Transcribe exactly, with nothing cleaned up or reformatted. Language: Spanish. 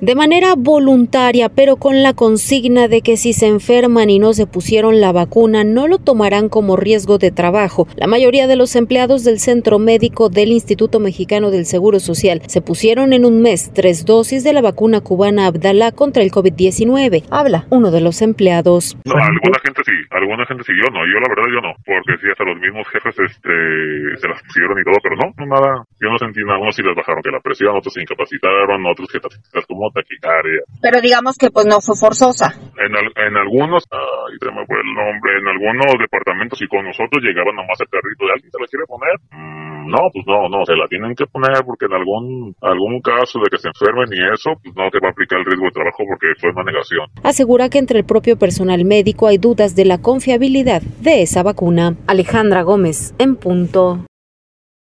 de manera voluntaria, pero con la consigna de que si se enferman y no se pusieron la vacuna, no lo tomarán como riesgo de trabajo. La mayoría de los empleados del Centro Médico del Instituto Mexicano del Seguro Social se pusieron en un mes tres dosis de la vacuna cubana Abdala contra el COVID diecinueve. Habla uno de los empleados. No, alguna gente sí, alguna gente sí, yo no, yo la verdad yo no, porque sí, hasta los mismos jefes este se las pusieron y todo, pero no, no nada, yo no sentí nada, unos sí les bajaron que la presión, otros se incapacitaron, otros que estás como taquicardia. Pero digamos que pues no fue forzosa. En, al, en algunos, ay, se me fue el nombre, en algunos departamentos y con nosotros llegaban nomás el carrito de alguien se la quiere poner. Mm, no, pues no, no, se la tienen que poner porque en algún algún caso de que se enfermen y eso, pues no te va a aplicar el riesgo de trabajo porque fue una negación. Asegura que entre el propio personal médico hay dudas de la confiabilidad de esa vacuna. Alejandra Gómez, en punto.